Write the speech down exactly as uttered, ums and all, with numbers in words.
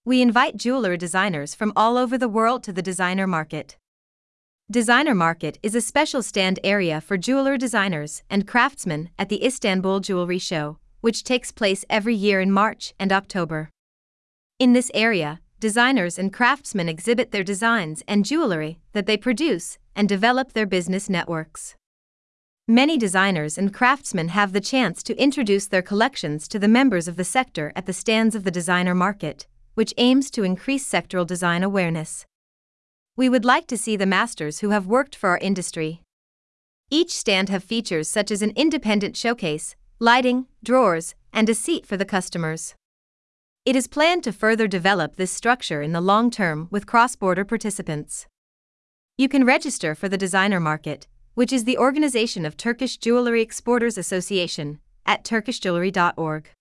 We invite jewelry designers from all over the world to the Designer Market. Designer Market is a special stand area for jeweler designers and craftsmen at the Istanbul Jewelry Show, which takes place every year in March and October. In this area, designers and craftsmen exhibit their designs and jewelry that they produce and develop their business networks. Many designers and craftsmen have the chance to introduce their collections to the members of the sector at the stands of the Designer Market, which aims to increase sectoral design awareness. We would like to see the masters who have worked for our industry. Each stand have features such as an independent showcase, lighting, drawers, and a seat for the customers. It is planned to further develop this structure in the long term with cross-border participants. You can register for the Designer Market, which is the organization of Turkish Jewelry Exporters Association, at turkish jewelry dot org.